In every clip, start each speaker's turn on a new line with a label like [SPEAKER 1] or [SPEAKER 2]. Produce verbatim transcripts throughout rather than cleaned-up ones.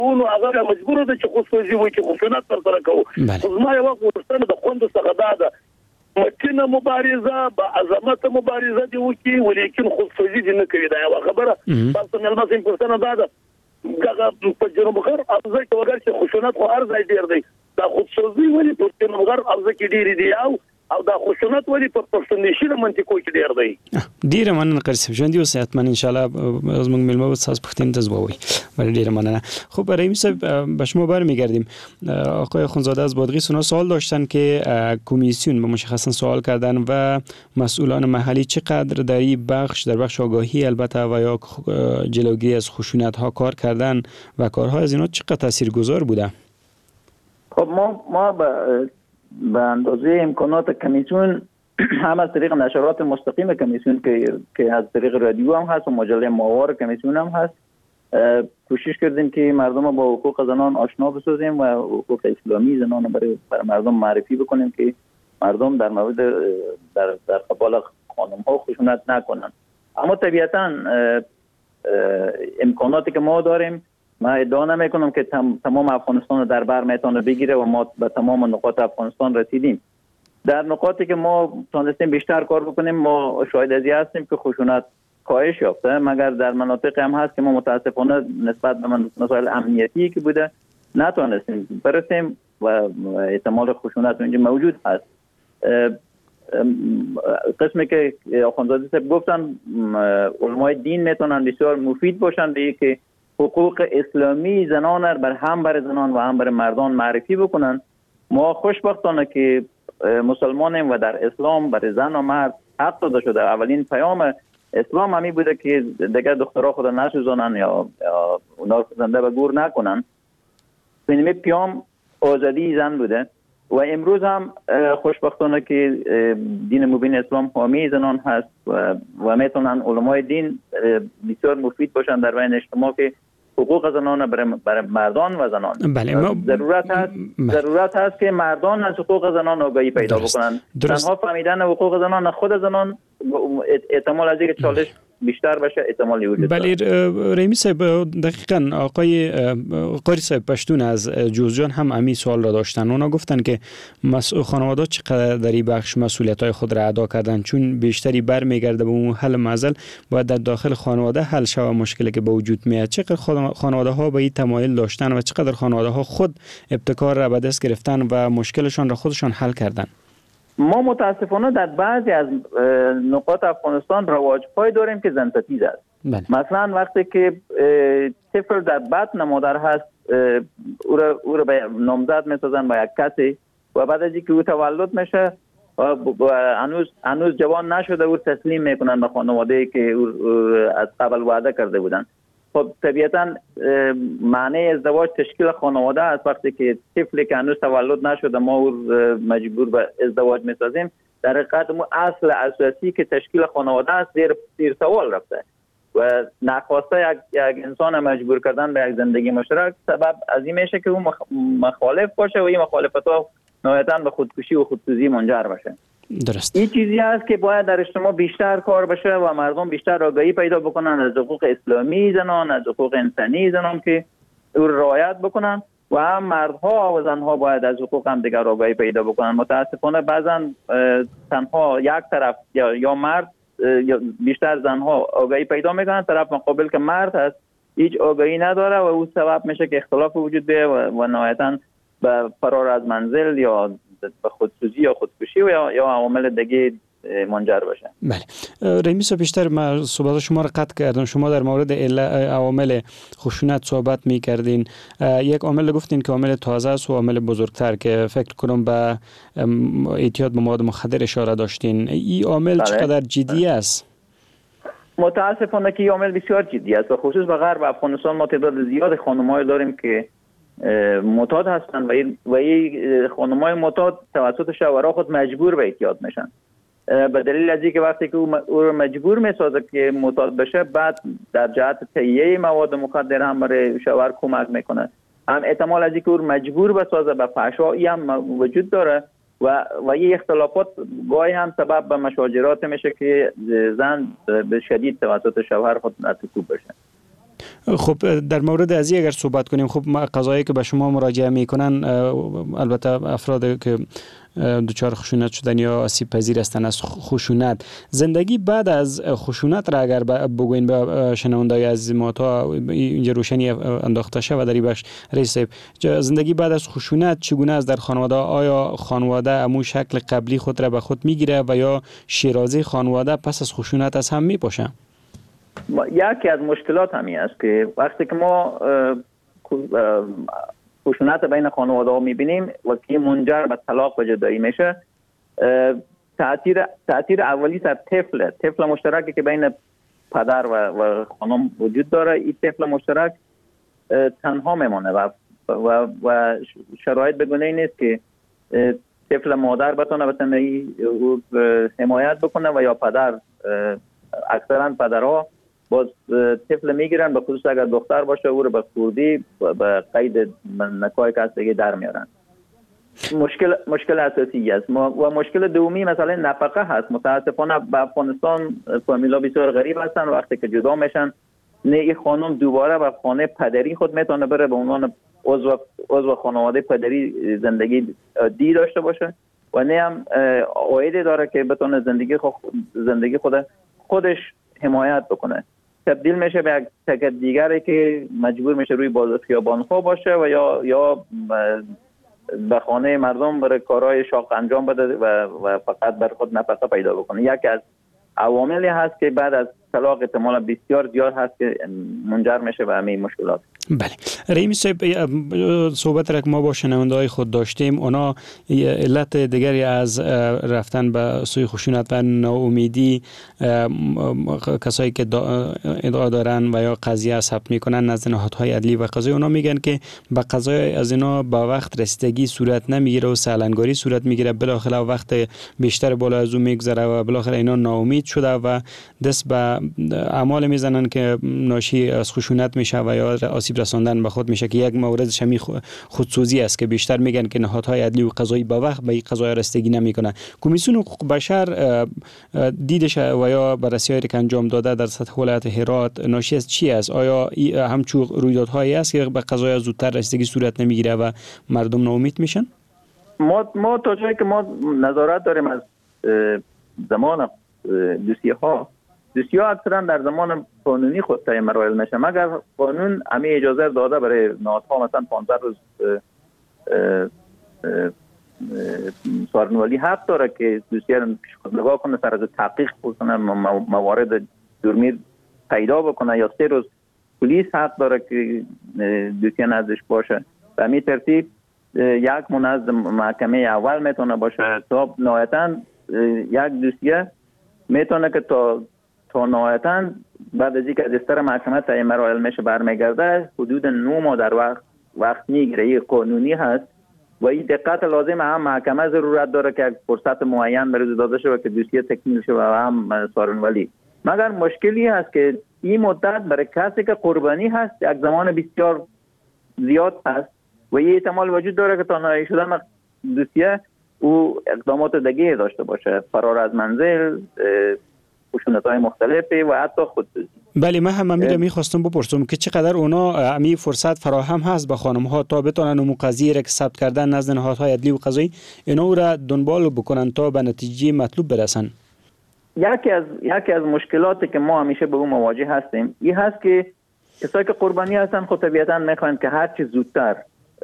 [SPEAKER 1] اون هغه مجبور ده چې خصوصي وي چې خشونت پر سره کوو. ما یو غوښتنه د خوند څخه دا ده متینه مبارزه با عظمت مبارزه دی وکي ولیکن خصوصي دي نه کوي. دا یو خبره تاسو نه لمسیم پرسنه دا ده هغه په جنوب غرب ارزه کې وګر چې خشونت خو ارزه ډیر دی. دا خصوصي ولې په جنوب غرب ارزه کې ډیر دی او او دا خشونت ولې په پښتونخوا د منطقو کې ډیر دی.
[SPEAKER 2] ډیر مننه قرصف ژوند یو ساعت من ان شاء الله زموږ ملمه و تاسو پښتون ته زووي. ولی ډیر مننه. خب رحیم صاحب به شما برمیگردیم. آقای اخوندزاده از بادغیس اونا سوال داشتن که کمیسیون به مشخصا سوال کردن و مسئولان محلی چقدر در این بخش در بخش آگاهی البته و یا جلوگیری از خشونت ها کار کردن و کارها از اینا چقدر تاثیرگذار بوده؟
[SPEAKER 3] خب ما ما به به اندازه امکانات کمیسیون هم از طریق نشرات مستقیم کمیسیون که که از طریق رادیو هم هست و مجله ماهوار کمیسیون هم هست کوشش کردیم که مردم با حقوق زنان آشنا بسازیم و حقوق اسلامی زنان برای برای مردم معرفی بکنیم که مردم در مورد در در قبال خانم ها خشونت نکنن. اما طبیعتا امکاناتی که ما داریم من ادعا نمیکنم که تم، تمام افغانستان رو در بر میتونه بگیره و ما به تمام نقاط افغانستان رسیدیم. در نقاطی که ما تونستیم بیشتر کار بکنیم ما شاهد از این هستیم که خشونت کاهش یافته، مگر در مناطق هم هست که ما متاسفانه نسبت به مسائل امنیتی که بوده نتونستیم برسیم و احتمال خشونت اونجا موجود هست. قسمی که اخوندزاده صاحب گفتن علمای دین میتونن بسیار مفید باشن به که حقوق اسلامی زنان را بر هم بر زنان و هم بر مردان معرفی بکنن. ما خوشبختانه که مسلمانیم و در اسلام بر زن و مرد حق داده شده. اولین پیام اسلام همی بوده که دیگر دخترها خود نسوزانن یا, یا اونا زنده به گور نکنن. این پیام آزادی زن بوده و امروز هم خوشبختانه که دین مبین اسلام حامی زنان هست و, و میتونن علمای دین بسیار مفید باشن در بین اجتماع که حقوق زنان برای, برای مردان و زنان.
[SPEAKER 2] بله ما...
[SPEAKER 3] ضرورت هست م... ضرورت هست که مردان از حقوق زنان آگاهی پیدا درست. بکنن. درست. تنها فهمیدن حقوق زنان خود زنان احتمال از اینکه چالش بیشتر بشه احتمالی وجود داره.
[SPEAKER 2] بله رحیمی صاحب دقیقاً آقای قاری صاحب پشتون از جوزجان هم امی سوال را داشتن. اونا گفتن که مسئول خانواده چقدر در این بخش مسئولیت‌های خود را ادا کردن، چون بیشتری برمیگرده به اون حل معضل باید در داخل خانواده حل شود مشکلی که به وجود میاد. چقدر خانواده ها به این تمایل داشتن و چقدر خانواده ها خود ابتکار را به دست گرفتن و مشکلشان را خودشان حل کردن؟
[SPEAKER 3] ما متاسفانه در بعضی از نقاط افغانستان رواج‌های داریم که زن ستیز است. بله. مثلا وقتی که طفل در بطن مادر هست او را او را به نامزد می‌سازن با یک کسی و بعد از اینکه او تولد میشه و هنوز هنوز جوان نشده او تسلیم میکنن به خانواده‌ای که او از قبل وعده کرده بودن. خب طبیعتا معنی ازدواج تشکیل خانواده است. وقتی که طفلی که هنوز تولد نشده ما او مجبور به ازدواج میسازیم، در حقیقت مو اصل اساسی که تشکیل خانواده است زیر زیر سوال رفته و ناخواسته یک یک انسان مجبور کردن به یک زندگی مشترک سبب از این میشه که او مخالف باشه و این مخالفت‌ها نهایتاً به خودکشی و خودسوزی منجر بشه.
[SPEAKER 2] درست.
[SPEAKER 3] این چیزی است که باید در اجتماع بیشتر کار بشه و مردم بیشتر آگاهی پیدا بکنن از حقوق اسلامی زنان، از حقوق انسانی زنان که او رعایت بکنن و هم مردها و زنها باید از حقوق هم دیگر آگاهی پیدا بکنن. متاسفانه بعضا تنها یک طرف یا یا مرد یا بیشتر زنها آگاهی پیدا میکنن، طرف مقابل که مرد هست هیچ آگاهی نداره و او سبب میشه که اختلاف وجود بیاید و, و نهایتاً به فرار از منزل یا به خودسوزی یا خودکشی و یا یا عوامل دیگه منجر بشه.
[SPEAKER 2] بله رحیمی صاحب بیشتر من صحبت شما را قطع کردم. شما در مورد عوامل خشونت صحبت می‌کردین. یک عامل گفتین که عامل تازه است و عامل بزرگتر که فکر کنم به اعتیاد به مواد مخدر اشاره داشتین. این عامل بله. چقدر جدی است؟
[SPEAKER 3] متاسفانه که این عامل بسیار جدی است و خصوص به غرب افغانستان ما تعداد زیاد خانم‌های داریم که معتاد هستن و این و این خانم‌های معتاد توسط شوهرها خود مجبور به اعتیاد میشن. به دلیل از اینکه وقتی که او رو مجبور میسازه که معتاد بشه، بعد در جهت تهیه مواد مخدر هم برای شوهر کمک میکنه. هم احتمال از اینکه او رو مجبور بسازه به فحشایی هم وجود داره و و این اختلافات گاهی هم سبب به مشاجرات میشه که زن به شدید توسط شوهر خود ناتوب بشه.
[SPEAKER 2] خب در مورد از اگر صحبت کنیم، خب قضایی که به شما مراجعه میکنن البته افراد که دچار خشونت شدن یا آسیب پذیر هستند از خشونت، زندگی بعد از خشونت را اگر بگوین به شنوندای عزیز ما تا اینجا روشنی انداخته شود در این بخش رئیس صاحب، زندگی بعد از خشونت چگونه است در خانواده؟ آیا خانواده امو شکل قبلی خود را به خود میگیره و یا شیرازی خانواده پس از خشونت از هم میپاشه؟
[SPEAKER 3] یکی از مشکلات همین است که وقتی که ما خشونت بین خانواده ها میبینیم و که منجر به طلاق و جدایی میشه، تأثیر تأثیر اولی سر طفل طفل مشترکی که بین پدر و, و خانم وجود داره، این طفل مشترک تنها میمانه و و, و شرایط بگونه نیست که طفل مادر بتونه به تنهایی حمایت بکنه و یا پدر. اکثرا پدرها باز طفل میگیرن، به خصوص اگر دختر باشه او رو به خوردی به قید نکاح کاسگی در میارن. مشکل مشکل اساسی است. و مشکل دومی مثلا نفقه هست. متاسفانه به افغانستان فامیلا بسیار غریب هستن، وقتی که جدا میشن نه این خانم دوباره به خانه پدری خود میتونه بره به عنوان عضو عضو خانواده پدری زندگی دی داشته باشه و نه هم عایدی داره که بتونه زندگی خود زندگی خود خودش حمایت بکنه. تبدیل میشه به یک تک دیگری که مجبور میشه روی باز خیابان‌ها باشه و یا یا به خانه مردم برای کارهای شاق انجام بده و, و فقط بر خود نفقه پیدا بکنه. یکی از عواملی هست که بعد از طلاق احتمال بسیار زیاد هست که منجر میشه به همین مشکلات.
[SPEAKER 2] بله رحیمی صاحب، صحبت را که ما با شنونده‌های خود داشتیم، اونا علت دیگری از رفتن به سوی خشونت و ناامیدی کسایی که ادعا دارن و یا قضیه ثبت میکنن نزد نهادهای عدلی و قضایی، اونا میگن که به قضای از اینا با وقت رسیدگی صورت نمیگیره و سالنگاری صورت میگیره، بالاخره وقت بیشتر بالا از اون میگذره و بالاخره اینا ناامید شده و دست به اعمال میزنن که ناشی از خشونت میشه و یا آسیب رساندن به خود میشه که یک موردش همین خودسوزی است که بیشتر میگن که نهادهای عدلی و قضایی به وقت به این قضایا رسیدگی نمیکنه. کمیسیون حقوق بشر دیدش و یا بررسی‌هایی که انجام داده در سطح ولایت هرات ناشی از چی است؟ آیا همچون رویدادهایی است که به قضایا زودتر رسیدگی صورت نمیگیره و مردم ناامید میشن؟
[SPEAKER 3] ما ما تا جایی که ما نظارت داریم از زمان دوسیه ها دوسیه اکثرا در زمان قانونی خود طی مراحل میشه، مگر قانون همه اجازه داده برای نهادها مثلا پانزده روز سارنوالی حق داره که دوسیه رو پیش خود نگاه کنه، سر از تحقیق کنه، موارد جرمی پیدا بکنه، یا سه روز پلیس حق داره که دوسیه نزدش باشه. به همین ترتیب یک منظم محکمه اول میتونه باشه تا نهایتاً یک دوسیه میتونه که تا تا نهایتاً بعد از اینکه از استر محکمه طی مراحل میشه برمیگرده حدود نه ماه در وقت وقت میگیره. این قانونی هست و این دقت لازم هم محکمه ضرورت داره که فرصت معین برای داده شه و که دوسیه تکمیل شه و هم سارنوالی. مگر مشکلی هست که این مدت برای کسی که قربانی هست یک زمان بسیار زیاد هست و این احتمال وجود داره که تا نهایی شدن دوسیه او اقدامات دیگه داشته باشه، فرار از منزل، خشونت‌های مختلفی و حتی خودسوزی.
[SPEAKER 2] بله، من هم امیر میخواستم بپرسم که چقدر اونا امی فرصت فراهم هست به خانم‌ها تا بتونن اون قضیه را که ثبت کردن نزد نهادهای عدلی و قضایی اینا را دنبال بکنن تا به نتیجه مطلوب برسن.
[SPEAKER 3] یکی از یکی از مشکلاتی که ما همیشه به اون مواجه هستیم این هست که کسایی که قربانی هستن خود طبیعتاً میخوان که هر چه زودتر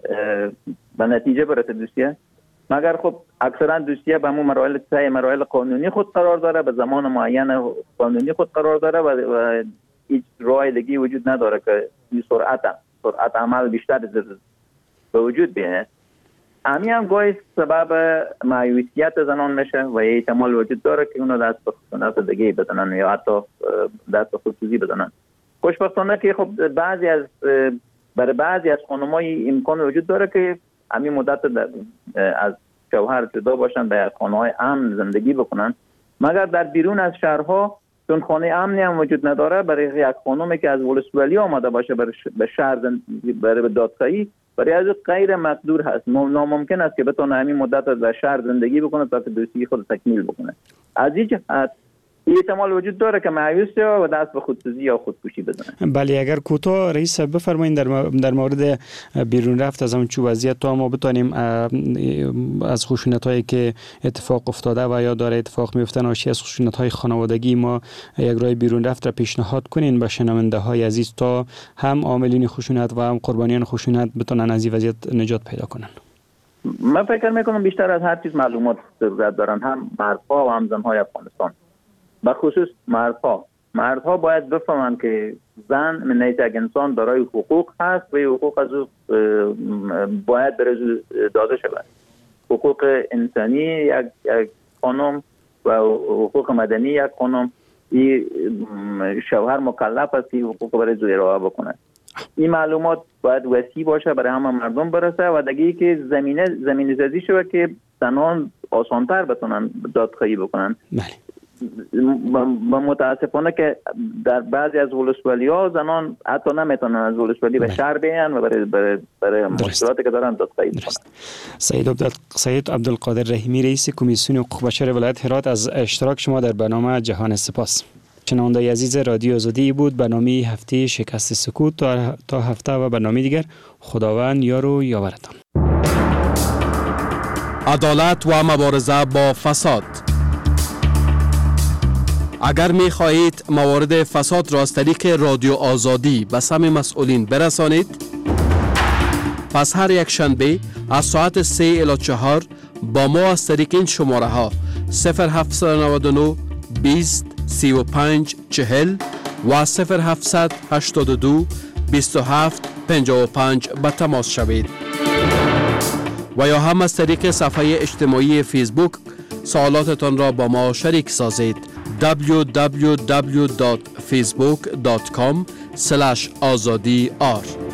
[SPEAKER 3] به نتیجه برسه دوسیه، مگر خب اکثرا دوسیه به همون مراحل طی مراحل قانونی خود قرار داره، به زمان معین قانونی خود قرار داره و, و هیچ راه دیگه وجود نداره که این سرعت سرعت عمل بیشتر به وجود بیاید. همین هم گاهی سبب مایوسیت زنان میشه و یه احتمال وجود داره که اونو دست به خشونت دیگه بزنن یا حتی دست به خودسوزی بزنن. خوشبختانه که خب بعضی از برای بعضی از خانم‌های امکان وجود داره که همین مدت از شوهر جدا باشن به خانه‌های امن زندگی بکنن، مگر در بیرون از شهرها چون خانه امنی هم وجود نداره برای یک خانمی که از ولسوالی آمده باشه به شهر برای به دادخواهی برای از غیر مقدور هست، ناممکن است که بتونه همین مدت در شهر زندگی بکنه تا که دوستی خود تکمیل بکنه. از این جهت احتمال وجود داره که مایوس یا و دست به خودسوزی یا خودکشی بزنه.
[SPEAKER 2] بله، اگر کوتاه رئیس بفرمایید در در مورد بیرون رفت از همون چه وضعیت تا ما بتونیم از خشونت‌هایی که اتفاق افتاده و یا داره اتفاق میفتن ناشی از خشونت‌های خانوادگی ما یک راه بیرون رفت را پیشنهاد کنین به شنونده‌های عزیز تا هم عاملین خشونت و هم قربانیان خشونت بتونن از این وضعیت نجات پیدا کنن.
[SPEAKER 3] من فکر میکنم بیشتر از هر چیز معلومات ضرورت دارن، هم مردها و هم زنهای افغانستان. به خصوص مردها مردها باید بفهمند که زن من حیث یک انسان دارای حقوق هست و حقوق از او باید برای داده شود. حقوق انسانی یک, یک خانم و حقوق مدنی یک خانم، این شوهر مکلف است که حقوق برای زوی ارائه بکنه. این معلومات باید وسیع باشه، برای همه مردم برسه و دیگه که زمینه زمینه سازی شود که زنان آسانتر بتونن دادخواهی بکنن.
[SPEAKER 2] بله.
[SPEAKER 3] متاسفانه که در بعضی از ولسوالی‌ها زنان حتی نمیتونن از ولسوالی به شهر بیان و برای برای برای مشکلاتی که دارن دادخواهی بکنن.
[SPEAKER 2] سید عبد سید عبدالقادر رحیمی رئیس کمیسیون حقوق بشر ولایت هرات از اشتراک شما در برنامه جهان سپاس. شنونده عزیز رادیو آزادی بود برنامه هفته شکست سکوت. تا تا هفته و برنامه دیگر، خداوند یار و یاورتان.
[SPEAKER 4] عدالت و مبارزه با فساد. اگر می خواهید موارد فساد را از طریق رادیو آزادی به سمع مسئولین برسانید، پس هر یک شنبه از ساعت سه الی چهار با ما از طریق این شماره ها صفر هفت نه نه بیست سی و پنج چهل و صفر هفت هشت دو بیست و هفت پنجاه و پنج به تماس شوید و یا هم از طریق صفحه اجتماعی فیسبوک سوالاتتان را با ما شریک سازید. دبلیو دبلیو دبلیو دات فیسبوک دات کام اسلش آزادی آر